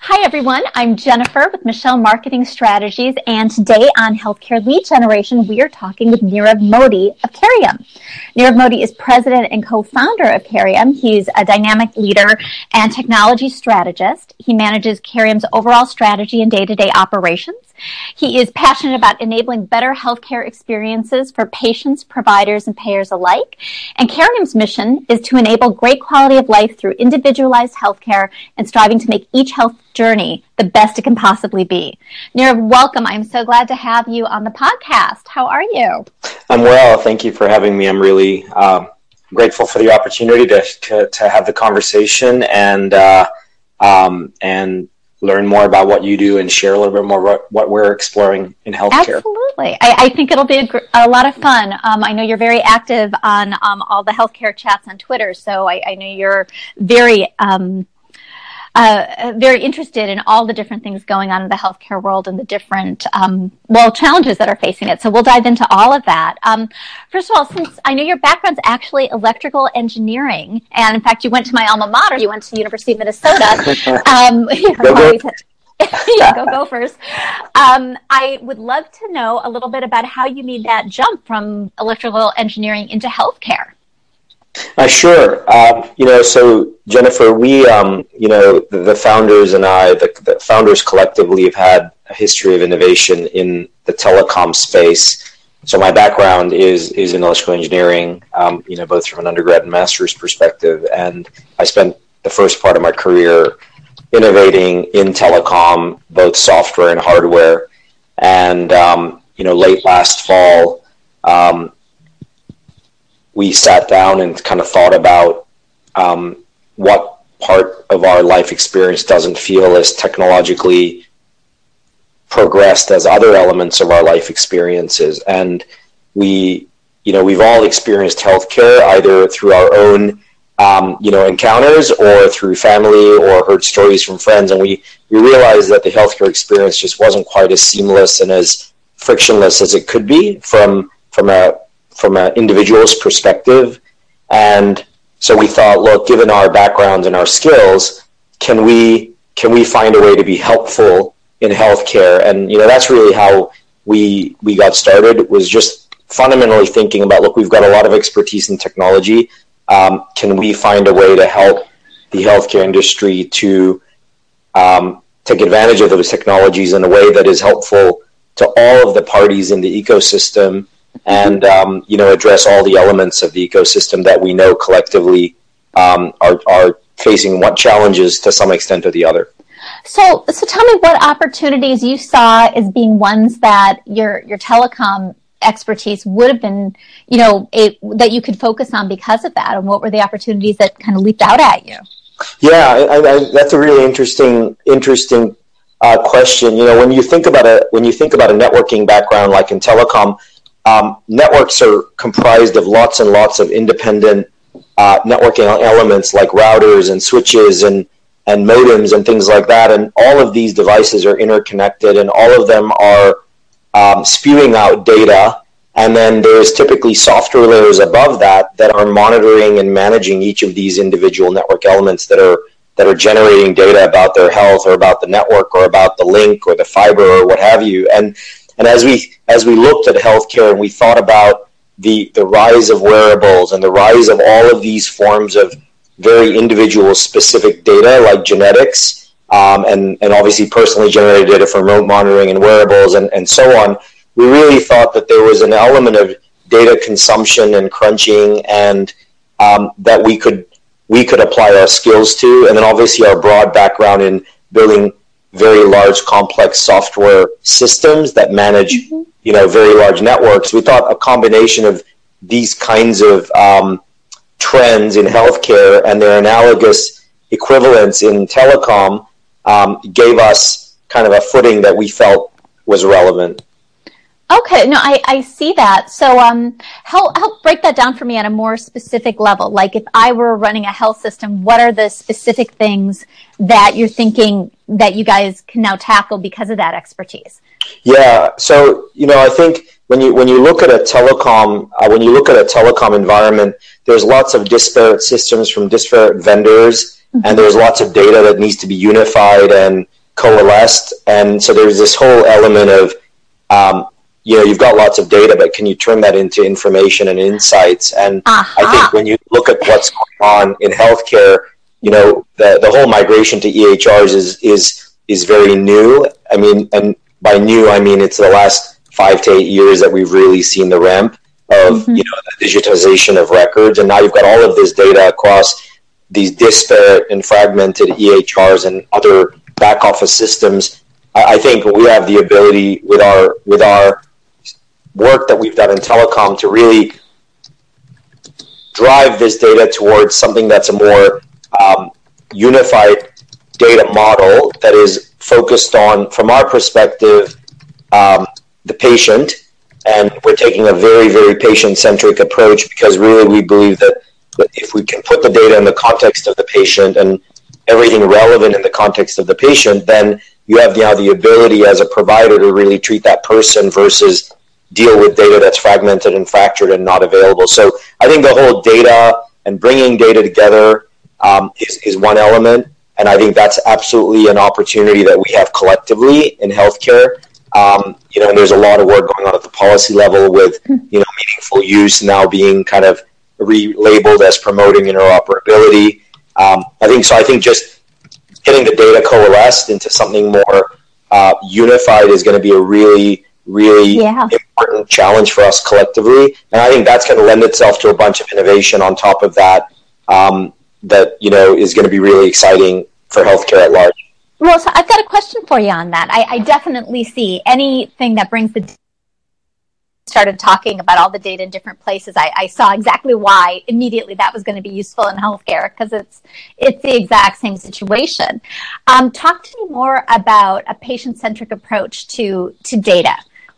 Hi, everyone. I'm Jennifer with Michelle Marketing Strategies, and today on Healthcare Lead Generation, we are talking with Nirav Modi of Carium. Nirav Modi is president and co-founder of Carium. He's a dynamic leader and technology strategist. He manages Carium's overall strategy and day-to-day operations. He is passionate about enabling better healthcare experiences for patients, providers, and payers alike. And Carium's mission is to enable great quality of life through individualized healthcare and striving to make each health journey the best it can possibly be. Nirav, welcome. I'm so glad to have you on the podcast. How are you? I'm well. Thank you for having me. I'm really grateful for the opportunity to have the conversation and learn more about what you do and share a little bit more what we're exploring in healthcare. Absolutely. I think it'll be a lot of fun. I know you're very active on all the healthcare chats on Twitter, so I know you're very interested in all the different things going on in the healthcare world and the different, challenges that are facing it. So we'll dive into all of that. First of all, since I know your background's actually electrical engineering, and in fact, you went to my alma mater, you went to the University of Minnesota. Go Gophers. I would love to know a little bit about how you made that jump from electrical engineering into healthcare. Sure. So Jennifer, we, the founders and I, the founders collectively have had a history of innovation in the telecom space. So my background is in electrical engineering, both from an undergrad and master's perspective. And I spent the first part of my career innovating in telecom, both software and hardware. And, late last fall, we sat down and kind of thought about what part of our life experience doesn't feel as technologically progressed as other elements of our life experiences. And we've all experienced healthcare either through our own, encounters or through family or heard stories from friends. And we realized that the healthcare experience just wasn't quite as seamless and as frictionless as it could be from an individual's perspective. And so we thought, look, given our backgrounds and our skills, can we find a way to be helpful in healthcare? And, that's really how we got started. It was just fundamentally thinking about, look, we've got a lot of expertise in technology. Can we find a way to help the healthcare industry to take advantage of those technologies in a way that is helpful to all of the parties in the ecosystem and, address all the elements of the ecosystem that we know collectively are facing what challenges to some extent or the other. So tell me what opportunities you saw as being ones that your telecom expertise would have been, that you could focus on because of that, and what were the opportunities that kind of leaped out at you? Yeah, that's a really interesting question. When you think about a networking background like in telecom, networks are comprised of lots and lots of independent networking elements like routers and switches and modems and things like that. And all of these devices are interconnected and all of them are spewing out data. And then there's typically software layers above that are monitoring and managing each of these individual network elements that are generating data about their health or about the network or about the link or the fiber or what have you. And as we looked at healthcare and we thought about the rise of wearables and the rise of all of these forms of very individual specific data like genetics and obviously personally generated data from remote monitoring and wearables and so on, we really thought that there was an element of data consumption and crunching and that we could apply our skills to. And then obviously our broad background in building very large, complex software systems that manage, very large networks. We thought a combination of these kinds of trends in healthcare and their analogous equivalents in telecom gave us kind of a footing that we felt was relevant. Okay, no, I see that. So help break that down for me on a more specific level. Like if I were running a health system, what are the specific things that you're thinking that you guys can now tackle because of that expertise? Yeah, so I think when you look at a telecom environment, there's lots of disparate systems from disparate vendors, and there's lots of data that needs to be unified and coalesced. And so there's this whole element of, you've got lots of data, but can you turn that into information and insights? And I think when you look at what's going on in healthcare, the whole migration to EHRs is very new. I mean, and by new, I mean it's the last 5 to 8 years that we've really seen the ramp of the digitization of records. And now you've got all of this data across these disparate and fragmented EHRs and other back office systems. I think we have the ability with our work that we've done in telecom to really drive this data towards something that's a more unified data model that is focused on, from our perspective, the patient. And we're taking a very, very patient-centric approach, because really we believe that if we can put the data in the context of the patient and everything relevant in the context of the patient, then you have now the ability as a provider to really treat that person versus deal with data that's fragmented and fractured and not available. So I think the whole data and bringing data together is one element. And I think that's absolutely an opportunity that we have collectively in healthcare. And there's a lot of work going on at the policy level with, meaningful use now being kind of relabeled as promoting interoperability. I think just getting the data coalesced into something more unified is going to be a really, really important challenge for us collectively. And I think that's going to lend itself to a bunch of innovation on top of that, is going to be really exciting for healthcare at large. Well, so I've got a question for you on that. I definitely see anything that brings started talking about all the data in different places. I saw exactly why immediately that was going to be useful in healthcare, because it's the exact same situation. Talk to me more about a patient-centric approach to data.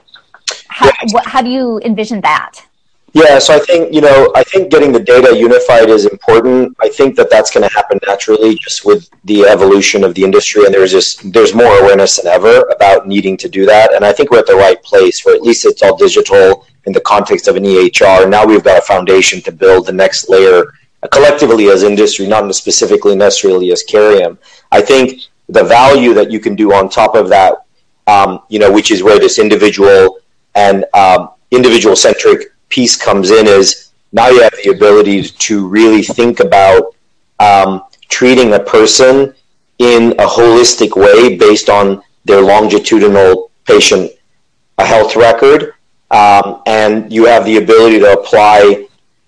How do you envision that? Yeah, so I think getting the data unified is important. I think that's going to happen naturally just with the evolution of the industry, and there's more awareness than ever about needing to do that. And I think we're at the right place where at least it's all digital in the context of an EHR. Now we've got a foundation to build the next layer collectively as industry, not specifically necessarily as Carium. I think the value that you can do on top of that, which is where this individual and individual-centric piece comes in, is now you have the ability to really think about treating a person in a holistic way based on their longitudinal patient health record, and you have the ability to apply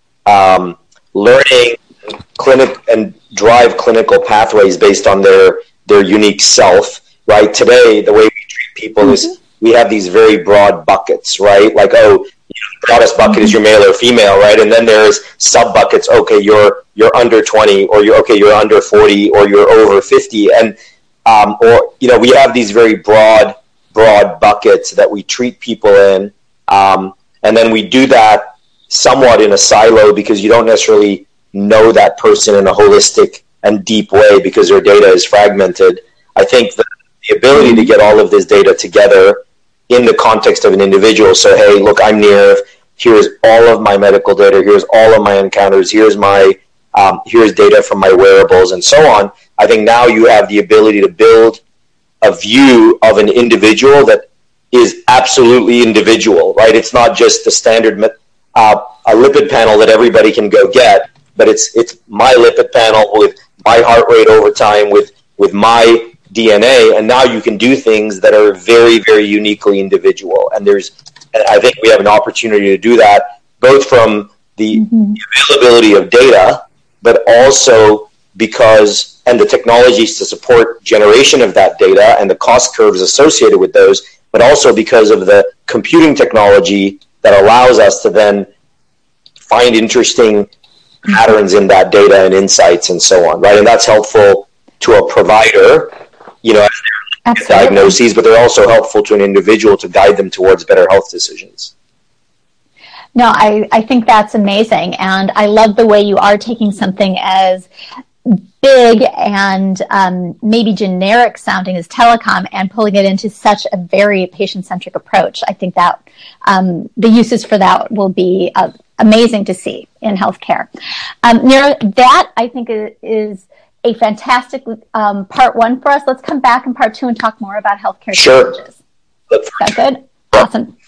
learning and drive clinical pathways based on their unique self. Right, today the way we treat people is we have these very broad buckets, right? Like, the broadest bucket is your male or female, right? And then there's sub buckets. Okay, you're under 20, or you're under 40, or you're over 50, and we have these very broad buckets that we treat people in, and then we do that somewhat in a silo because you don't necessarily know that person in a holistic and deep way because their data is fragmented. I think the ability to get all of this data together in the context of an individual. So, hey, look, I'm Nirav. Here's all of my medical data. Here's all of my encounters. Here's data from my wearables and so on. I think now you have the ability to build a view of an individual that is absolutely individual, right? It's not just the standard a lipid panel that everybody can go get, but it's my lipid panel with my heart rate over time, with my DNA, and now you can do things that are very, very uniquely individual. And I think we have an opportunity to do that, both from the availability of data, but also because, and the technologies to support generation of that data and the cost curves associated with those, but also because of the computing technology that allows us to then find interesting patterns in that data and insights and so on, right? And that's helpful to a provider, as they're diagnoses, but they're also helpful to an individual to guide them towards better health decisions. No, I think that's amazing. And I love the way you are taking something as big and maybe generic sounding as telecom and pulling it into such a very patient-centric approach. I think that the uses for that will be amazing to see in healthcare. Nirav, that I think is a fantastic part one for us. Let's come back in part two and talk more about healthcare challenges. Is that good? Awesome.